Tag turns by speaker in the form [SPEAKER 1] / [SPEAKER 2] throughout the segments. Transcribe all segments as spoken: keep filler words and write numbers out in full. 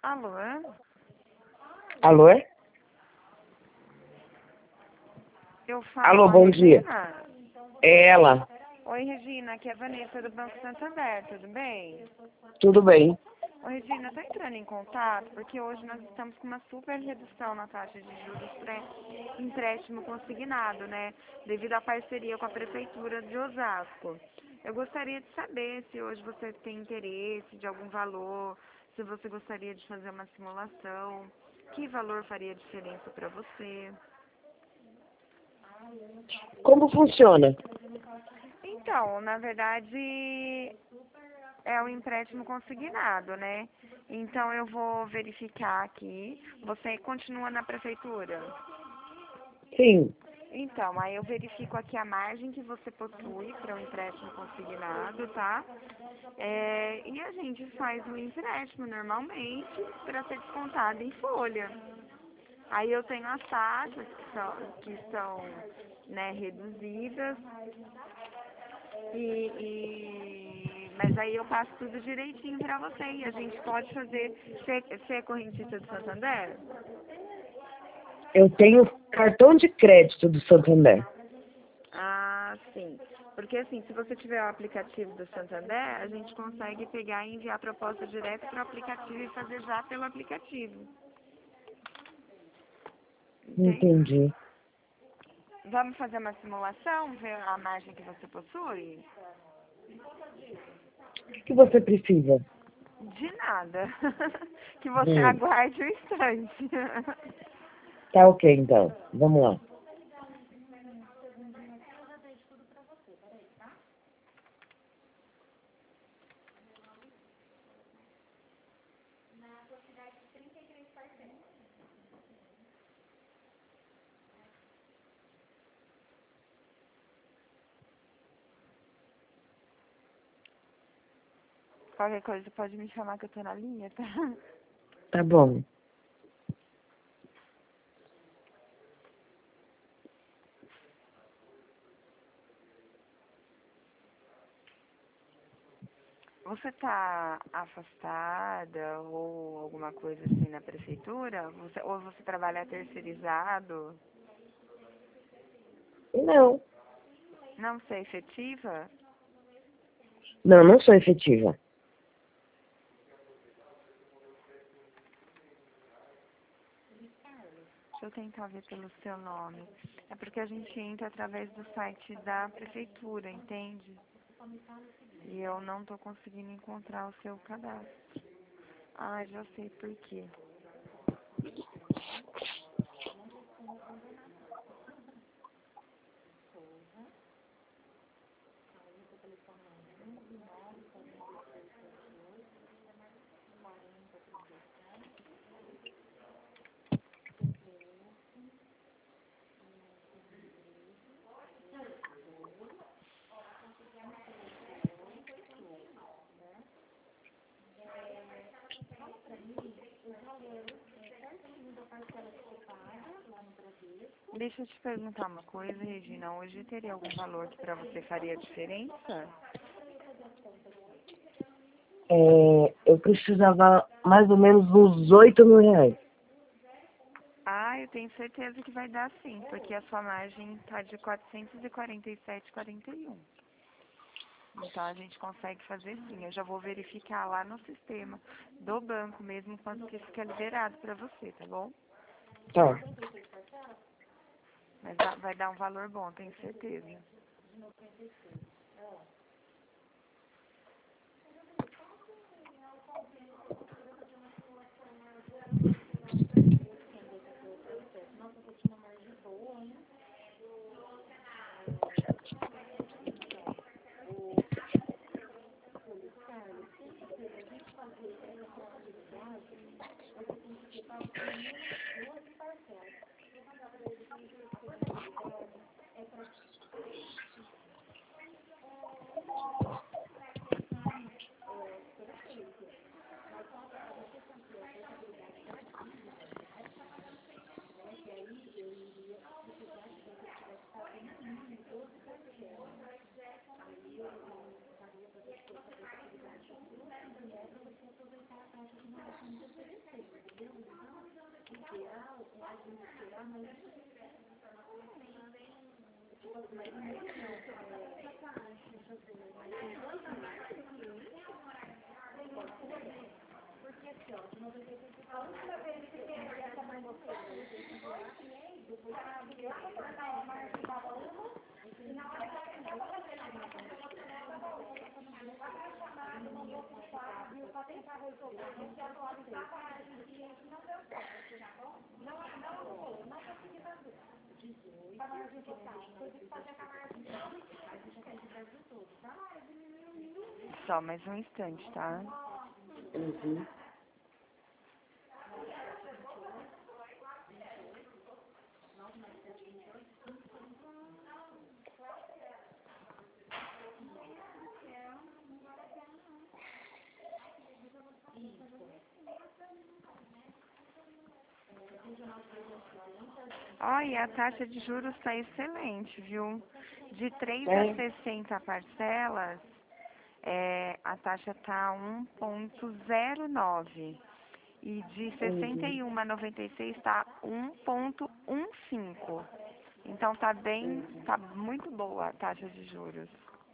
[SPEAKER 1] Alô?
[SPEAKER 2] Alô?
[SPEAKER 1] Eu falo
[SPEAKER 2] Alô,
[SPEAKER 1] com a
[SPEAKER 2] bom dia.
[SPEAKER 1] Regina?
[SPEAKER 2] É ela.
[SPEAKER 1] Oi, Regina, aqui é a Vanessa do Banco Santander, tudo bem?
[SPEAKER 2] Tudo bem?
[SPEAKER 1] Oi, Regina, tô entrando em contato porque hoje nós estamos com uma super redução na taxa de juros para empréstimo consignado, né? Devido à parceria com a Prefeitura de Osasco. Eu gostaria de saber se hoje você tem interesse de algum valor, se você gostaria de fazer uma simulação, que valor faria diferença para você.
[SPEAKER 2] Como funciona?
[SPEAKER 1] Então, na verdade, é um empréstimo consignado, né? Então, eu vou verificar aqui. Você continua na prefeitura?
[SPEAKER 2] Sim.
[SPEAKER 1] Então, aí eu verifico aqui a margem que você possui para um empréstimo consignado, tá? É, e a gente faz um empréstimo normalmente para ser descontado em folha. Aí eu tenho as taxas que são, que são né, reduzidas. E, e- mas aí eu passo tudo direitinho pra você e a gente pode fazer. Você você é correntista do Santander?
[SPEAKER 2] Eu tenho cartão de crédito do Santander.
[SPEAKER 1] Ah, sim. Porque assim, se você tiver o aplicativo do Santander, a gente consegue pegar e enviar a proposta direto para o aplicativo e fazer já pelo aplicativo. Entende?
[SPEAKER 2] Entendi.
[SPEAKER 1] Vamos fazer uma simulação, ver a margem que você possui?
[SPEAKER 2] O que que você precisa?
[SPEAKER 1] De nada. Que você
[SPEAKER 2] Hum,
[SPEAKER 1] aguarde um instante.
[SPEAKER 2] tá ok, então. Vamos lá.
[SPEAKER 1] Qualquer coisa pode me chamar que eu tô na linha, tá?
[SPEAKER 2] Tá bom.
[SPEAKER 1] Você tá afastada ou alguma coisa assim na prefeitura? Você, ou você trabalha terceirizado?
[SPEAKER 2] Não.
[SPEAKER 1] Não sei, efetiva?
[SPEAKER 2] Não, não sou efetiva.
[SPEAKER 1] Deixa eu tentar ver pelo seu nome. É porque a gente entra através do site da prefeitura, entende? E eu não tô conseguindo encontrar o seu cadastro. Ah, já sei por quê. Deixa eu te perguntar uma coisa, Regina. Hoje teria algum valor que pra você faria diferença?
[SPEAKER 2] É, eu precisava mais ou menos uns oito mil reais.
[SPEAKER 1] Ah, eu tenho certeza que vai dar sim, porque a sua margem está de quatrocentos e quarenta e sete vírgula quarenta e um. Então a gente consegue fazer sim. Eu já vou verificar lá no sistema do banco mesmo quanto que fica liberado para você, tá bom?
[SPEAKER 2] Tá.
[SPEAKER 1] Mas dá- vai dar um valor bom, tenho certeza. Só mais um instante, tá?
[SPEAKER 2] Uhum.
[SPEAKER 1] Olha, a taxa de juros está excelente, viu? De três a
[SPEAKER 2] É?
[SPEAKER 1] sessenta parcelas, é, a taxa está um ponto zero nove. E de sessenta
[SPEAKER 2] Uhum.
[SPEAKER 1] e um a noventa e seis está um ponto cinquenta. Então tá bem,
[SPEAKER 2] Uhum.
[SPEAKER 1] tá muito boa a taxa de juros.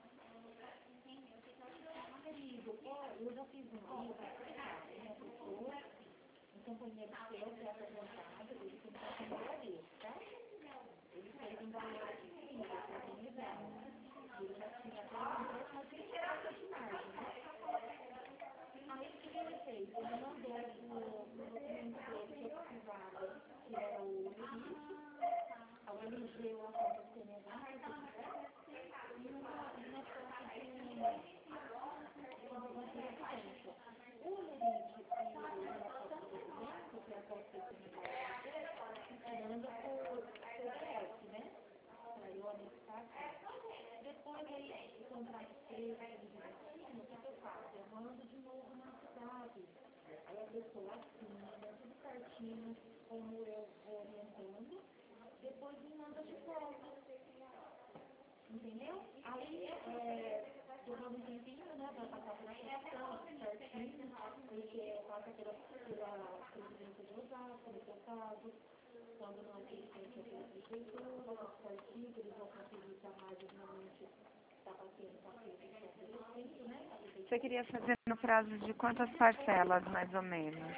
[SPEAKER 1] Você queria fazer no prazo de quantas parcelas, mais ou menos?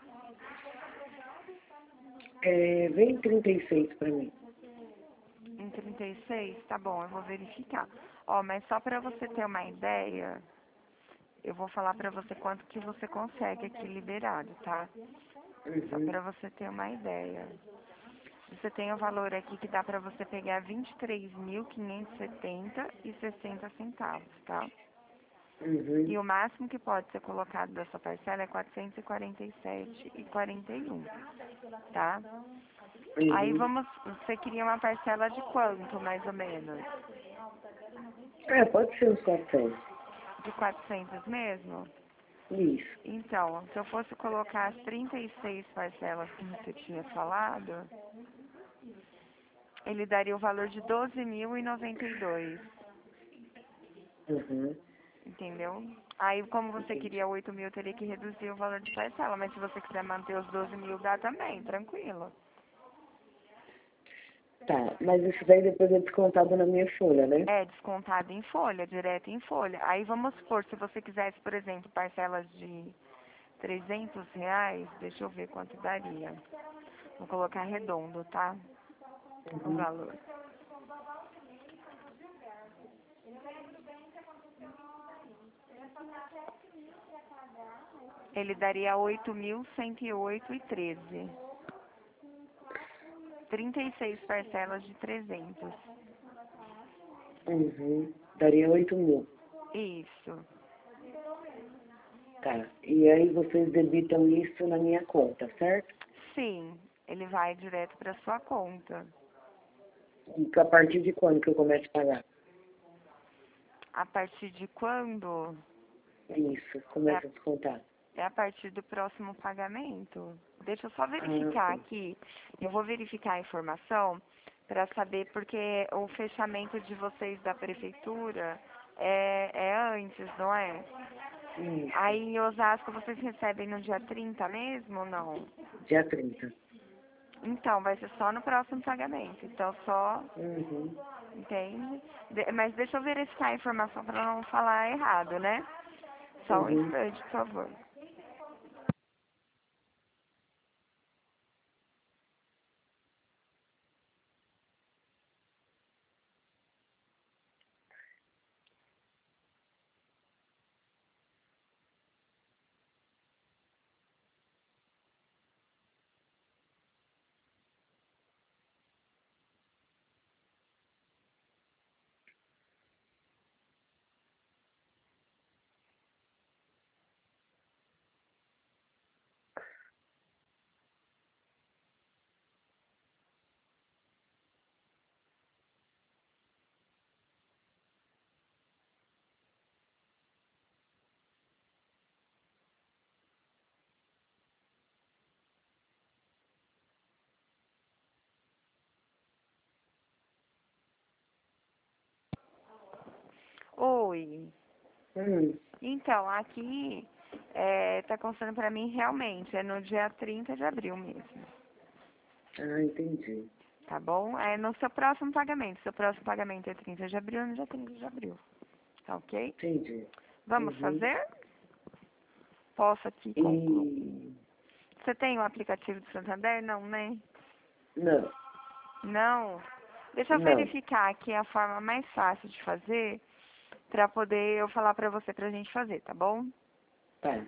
[SPEAKER 2] É, vem trinta e seis para mim.
[SPEAKER 1] Em trinta e seis? Tá bom, eu vou verificar. Ó, mas só para você ter uma ideia, eu vou falar para você quanto que você consegue aqui liberado, tá? Só
[SPEAKER 2] Uhum.
[SPEAKER 1] para você ter uma ideia. Você tem o valor aqui que dá para você pegar vinte e três mil quinhentos e setenta e sessenta centavos, tá?
[SPEAKER 2] Uhum.
[SPEAKER 1] E o máximo que pode ser colocado dessa parcela é quatrocentos e quarenta e sete e quarenta e um, tá? Aí
[SPEAKER 2] Uhum.
[SPEAKER 1] vamos, você queria uma parcela de quanto, mais ou menos?
[SPEAKER 2] É, pode ser uns quatrocentos.
[SPEAKER 1] De quatrocentos mesmo?
[SPEAKER 2] Isso.
[SPEAKER 1] Então, se eu fosse colocar as trinta e seis parcelas que você tinha falado, ele daria o valor de doze mil e noventa e dois,
[SPEAKER 2] Uhum.
[SPEAKER 1] entendeu? Aí, como você
[SPEAKER 2] Entendi.
[SPEAKER 1] queria oito mil, teria que reduzir o valor de parcela, mas se você quiser manter os doze mil, dá também, tranquilo.
[SPEAKER 2] Tá, mas isso daí depois é descontado na minha folha, né?
[SPEAKER 1] É descontado em folha, direto em folha. Aí, vamos supor, se você quisesse, por exemplo, parcelas de trezentos reais, deixa eu ver quanto daria. Vou colocar redondo, tá? O
[SPEAKER 2] Uhum.
[SPEAKER 1] valor. Ele daria oito mil cento e oito e treze. trinta e seis parcelas de trezentos.
[SPEAKER 2] Uhum. Daria oito mil.
[SPEAKER 1] Isso.
[SPEAKER 2] Tá. E aí vocês debitam isso na minha conta, certo?
[SPEAKER 1] Sim, ele vai direto para sua conta.
[SPEAKER 2] E a partir de quando que eu começo a pagar?
[SPEAKER 1] A partir de quando?
[SPEAKER 2] Isso,
[SPEAKER 1] É a,
[SPEAKER 2] começa a descontar.
[SPEAKER 1] é a partir do próximo pagamento. Deixa eu só
[SPEAKER 2] Ah,
[SPEAKER 1] verificar
[SPEAKER 2] sim.
[SPEAKER 1] aqui. Eu vou verificar a informação para saber porque o fechamento de vocês da prefeitura é, é antes, não é?
[SPEAKER 2] Isso.
[SPEAKER 1] Aí em Osasco vocês recebem no dia trinta mesmo ou não?
[SPEAKER 2] Dia trinta.
[SPEAKER 1] Então, vai ser só no próximo pagamento. Então, só,
[SPEAKER 2] Uhum.
[SPEAKER 1] entende? De- mas deixa eu verificar a informação para não falar errado, né? Só um
[SPEAKER 2] Uhum.
[SPEAKER 1] instante, por favor. Oi.
[SPEAKER 2] Hum.
[SPEAKER 1] Então, aqui é, tá constando para mim realmente, é no dia trinta de abril mesmo,
[SPEAKER 2] Ah, entendi.
[SPEAKER 1] tá bom? É no seu próximo pagamento. Seu próximo pagamento é trinta de abril, no dia trinta de abril, tá ok?
[SPEAKER 2] Entendi.
[SPEAKER 1] Vamos
[SPEAKER 2] Uhum.
[SPEAKER 1] fazer? Posso aqui concluir.
[SPEAKER 2] E...
[SPEAKER 1] Você tem o aplicativo do Santander? Não, né?
[SPEAKER 2] Não,
[SPEAKER 1] Não. Deixa eu
[SPEAKER 2] não.
[SPEAKER 1] verificar aqui a forma mais fácil de fazer para poder eu falar para você pra gente fazer, tá bom?
[SPEAKER 2] Tá.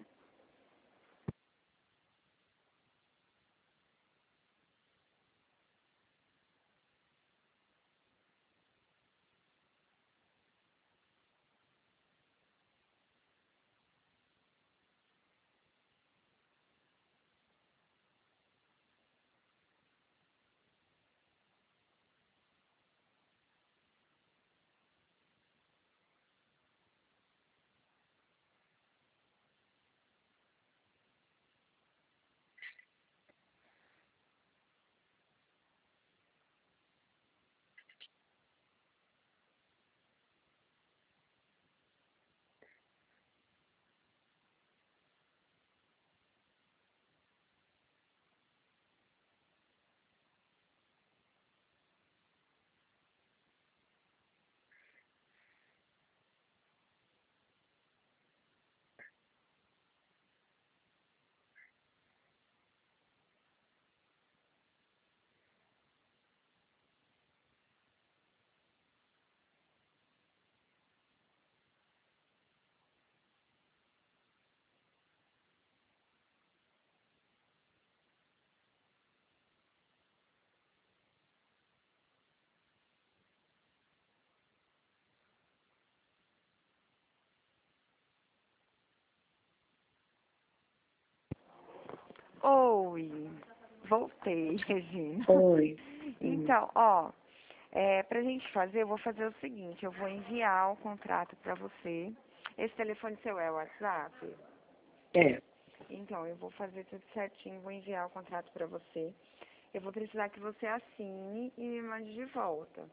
[SPEAKER 1] Oi. Voltei, Regina.
[SPEAKER 2] Oi. Hum.
[SPEAKER 1] Então, ó, é, pra gente fazer, eu vou fazer o seguinte, eu vou enviar o contrato pra você. Esse telefone seu é o WhatsApp?
[SPEAKER 2] É.
[SPEAKER 1] Então, eu vou fazer tudo certinho, vou enviar o contrato pra você. Eu vou precisar que você assine e me mande de volta,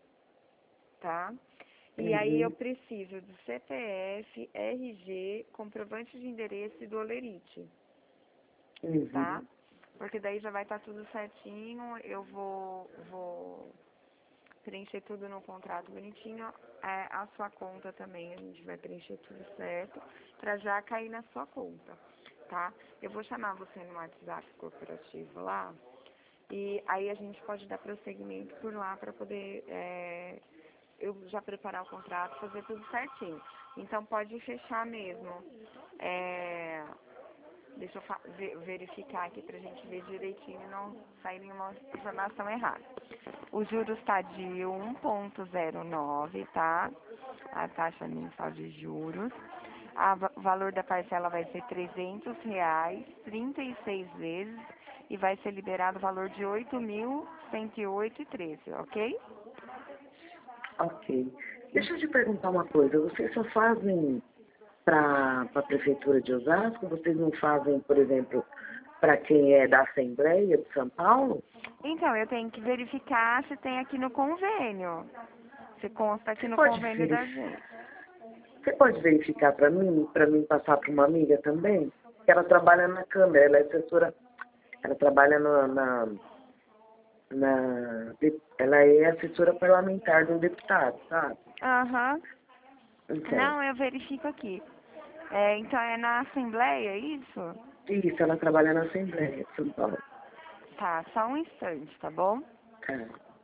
[SPEAKER 1] tá? E aí eu
[SPEAKER 2] Uhum.
[SPEAKER 1] preciso do C P F, R G, comprovante de endereço e do Olerite, tá?
[SPEAKER 2] Uhum.
[SPEAKER 1] Porque daí já vai estar tudo certinho, eu vou, vou preencher tudo no contrato bonitinho, é, a sua conta também, a gente vai preencher tudo certo, pra já cair na sua conta, tá? Eu vou chamar você no WhatsApp corporativo lá, e aí a gente pode dar prosseguimento por lá para poder é, eu já preparar o contrato, fazer tudo certinho. Então pode fechar mesmo. É, deixa eu fa- ve- verificar aqui pra gente ver direitinho e não sair nenhuma informação errada. O juros está de um ponto zero nove, tá? A taxa mensal de juros. O valor da parcela vai ser trezentos reais, trinta e seis vezes, e vai ser liberado o valor de oito mil cento e oito e treze, ok?
[SPEAKER 2] Ok. Deixa eu te perguntar uma coisa. Vocês só fazem para a Prefeitura de Osasco? Vocês não fazem, por exemplo, para quem é da Assembleia de São Paulo?
[SPEAKER 1] Então, eu tenho que verificar se tem aqui no convênio. Se consta aqui
[SPEAKER 2] Você
[SPEAKER 1] no
[SPEAKER 2] pode
[SPEAKER 1] convênio da
[SPEAKER 2] verificar,
[SPEAKER 1] gente.
[SPEAKER 2] você pode verificar para mim, para mim passar para uma amiga também? Que ela trabalha na Câmara, ela é assessora, ela trabalha na, na, na, de- ela é assessora parlamentar de um deputado, sabe?
[SPEAKER 1] Aham.
[SPEAKER 2] Então,
[SPEAKER 1] Não, eu verifico aqui. É, então é na Assembleia, é isso?
[SPEAKER 2] isso, ela trabalha na Assembleia de São Paulo.
[SPEAKER 1] Tá, só um instante, tá bom?
[SPEAKER 2] Tá.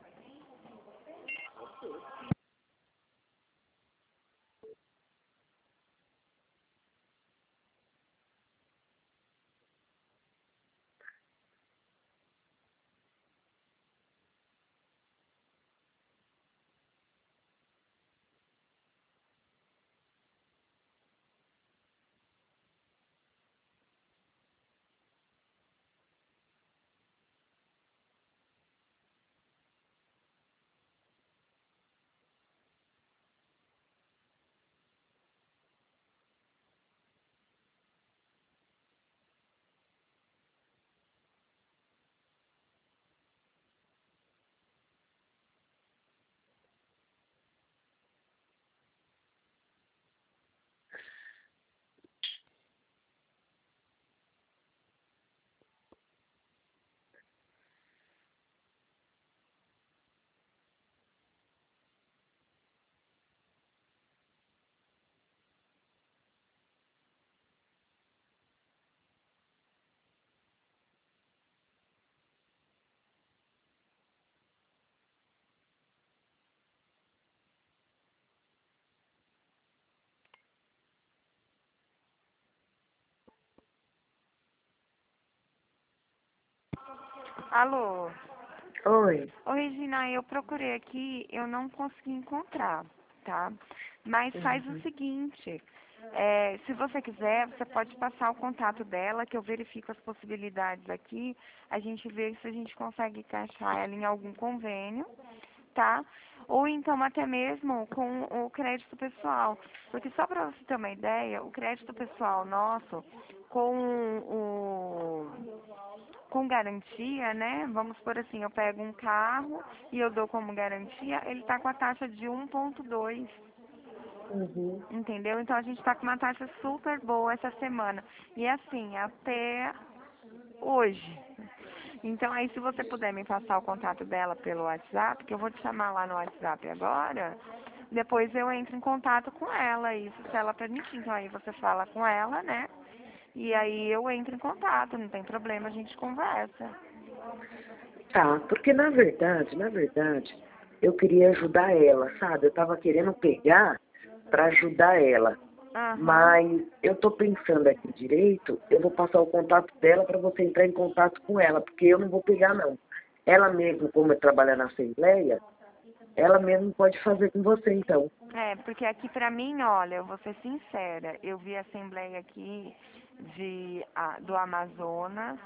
[SPEAKER 1] Alô?
[SPEAKER 2] Oi.
[SPEAKER 1] Ô, Regina, eu procurei aqui, eu não consegui encontrar, tá? Mas faz o
[SPEAKER 2] Uhum.
[SPEAKER 1] seguinte, é, se você quiser, você pode passar o contato dela, que eu verifico as possibilidades aqui, a gente vê se a gente consegue encaixar ela em algum convênio, tá? Ou então até mesmo com o crédito pessoal. Porque só para você ter uma ideia, o crédito pessoal nosso, com o com garantia, né? Vamos por assim, eu pego um carro e eu dou como garantia, ele está com a taxa de um ponto dois,
[SPEAKER 2] Uhum.
[SPEAKER 1] entendeu? Então a gente está com uma taxa super boa essa semana. E assim, até hoje. Então aí se você puder me passar o contato dela pelo WhatsApp, que eu vou te chamar lá no WhatsApp agora, depois eu entro em contato com ela, isso se ela permitir. Então aí você fala com ela, né? E aí eu entro em contato, não tem problema, a gente conversa.
[SPEAKER 2] Tá, porque na verdade, na verdade, eu queria ajudar ela, sabe? Eu tava querendo pegar para ajudar ela.
[SPEAKER 1] Aham.
[SPEAKER 2] Mas eu tô pensando aqui direito, eu vou passar o contato dela para você entrar em contato com ela, porque eu não vou pegar não. Ela mesmo, como trabalha na Assembleia, ela mesmo pode fazer com você então.
[SPEAKER 1] É, porque aqui pra mim, olha, eu vou ser sincera, eu vi a assembleia aqui de, a- do Amazonas,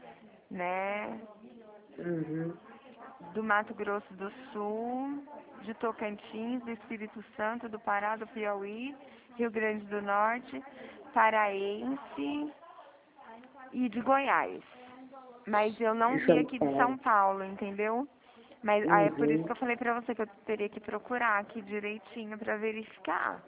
[SPEAKER 1] né,
[SPEAKER 2] Uhum.
[SPEAKER 1] do Mato Grosso do Sul, de Tocantins, do Espírito Santo, do Pará, do Piauí, Rio Grande do Norte, Paraense e de Goiás. Mas eu não
[SPEAKER 2] De
[SPEAKER 1] vi
[SPEAKER 2] São
[SPEAKER 1] aqui de São
[SPEAKER 2] Paulo.
[SPEAKER 1] Paulo, entendeu? Mas aí é por isso
[SPEAKER 2] Uhum.
[SPEAKER 1] que eu falei pra você que eu teria que procurar aqui direitinho pra verificar.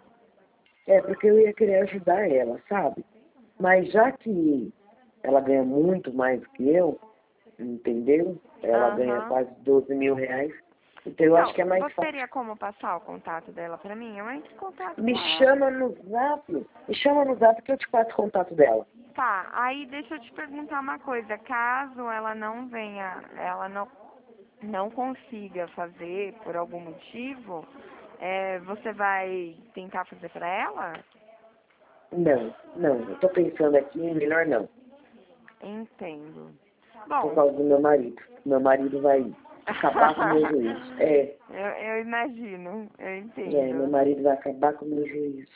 [SPEAKER 2] É, porque eu ia querer ajudar ela, sabe? Mas já que ela ganha muito mais que eu, entendeu? Ela ganha
[SPEAKER 1] Aham.
[SPEAKER 2] quase doze mil reais. Então eu acho
[SPEAKER 1] Então,
[SPEAKER 2] que é mais
[SPEAKER 1] você
[SPEAKER 2] fácil.
[SPEAKER 1] teria como passar o contato dela pra mim? Eu entro em contato
[SPEAKER 2] Me
[SPEAKER 1] com ela.
[SPEAKER 2] chama no zap, me chama no zap que eu te passo o contato dela.
[SPEAKER 1] Tá, aí deixa eu te perguntar uma coisa. Caso ela não venha, ela não, não consiga fazer por algum motivo, é, você vai tentar fazer pra ela?
[SPEAKER 2] Não, não, eu tô pensando aqui, melhor não.
[SPEAKER 1] Entendo.
[SPEAKER 2] Por
[SPEAKER 1] Bom,
[SPEAKER 2] causa do meu marido. Meu marido vai acabar com o meu juízo. É,
[SPEAKER 1] eu, eu imagino, eu
[SPEAKER 2] é, meu
[SPEAKER 1] entendo.
[SPEAKER 2] marido vai acabar com o meu juízo.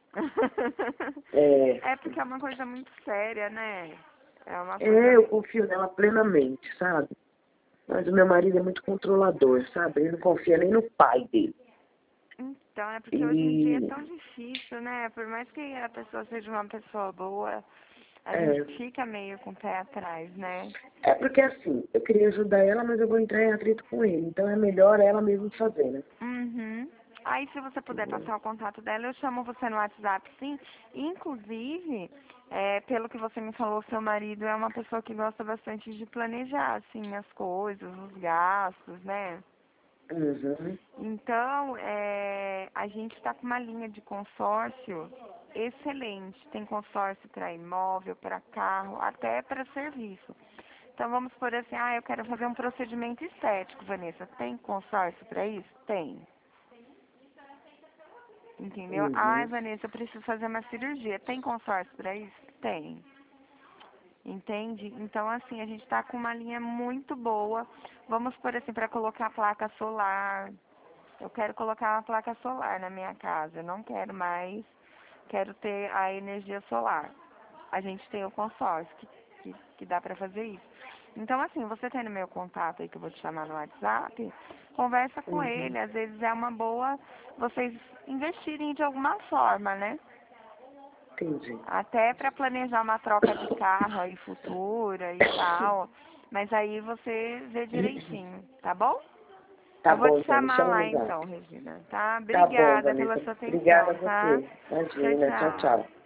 [SPEAKER 2] É,
[SPEAKER 1] É porque é uma coisa muito séria, né? É uma
[SPEAKER 2] é,
[SPEAKER 1] coisa.
[SPEAKER 2] eu confio nela plenamente, sabe? Mas o meu marido é muito controlador, sabe? Ele não confia nem no pai dele.
[SPEAKER 1] Então, é porque hoje em dia é
[SPEAKER 2] E
[SPEAKER 1] tão difícil, né? Por mais que a pessoa seja uma pessoa boa, a gente
[SPEAKER 2] é,
[SPEAKER 1] fica meio com o pé atrás, né?
[SPEAKER 2] é porque assim, eu queria ajudar ela, mas eu vou entrar em atrito com ele. Então é melhor ela mesmo fazer, né?
[SPEAKER 1] Uhum. Aí, se você puder passar o contato dela, eu chamo você no WhatsApp, sim. Inclusive, é, pelo que você me falou, seu marido é uma pessoa que gosta bastante de planejar, assim, as coisas, os gastos, né?
[SPEAKER 2] Uhum.
[SPEAKER 1] Então, é, a gente está com uma linha de consórcio excelente. Tem consórcio para imóvel, para carro, até para serviço. Então, vamos por assim, ah, eu quero fazer um procedimento estético, Vanessa. Tem consórcio para isso? Tem. Entendeu? Ai,
[SPEAKER 2] Uhum.
[SPEAKER 1] Vanessa, eu preciso fazer uma cirurgia. Tem consórcio para isso? Tem. Entende? Então, assim, a gente está com uma linha muito boa. Vamos por assim, para colocar placa solar. Eu quero colocar uma placa solar na minha casa. Eu não quero mais. Quero ter a energia solar. A gente tem o consórcio que, que, que dá para fazer isso. Então, assim, você tendo meu contato aí que eu vou te chamar no WhatsApp, conversa com
[SPEAKER 2] Uhum.
[SPEAKER 1] ele. Às vezes é uma boa vocês investirem de alguma forma, né?
[SPEAKER 2] Entendi.
[SPEAKER 1] Até para planejar uma troca de carro aí futura e tal. Mas aí você vê direitinho, tá bom?
[SPEAKER 2] Tá
[SPEAKER 1] Eu vou
[SPEAKER 2] bom,
[SPEAKER 1] te
[SPEAKER 2] então, me
[SPEAKER 1] chamar
[SPEAKER 2] chama
[SPEAKER 1] lá
[SPEAKER 2] no zap.
[SPEAKER 1] então, Regina, tá?
[SPEAKER 2] Tá bom,
[SPEAKER 1] Obrigada pela
[SPEAKER 2] Vanessa.
[SPEAKER 1] sua
[SPEAKER 2] Obrigada
[SPEAKER 1] atenção,
[SPEAKER 2] a
[SPEAKER 1] tá?
[SPEAKER 2] você.
[SPEAKER 1] Tchau,
[SPEAKER 2] Imagina. Tchau,
[SPEAKER 1] tchau.
[SPEAKER 2] tchau.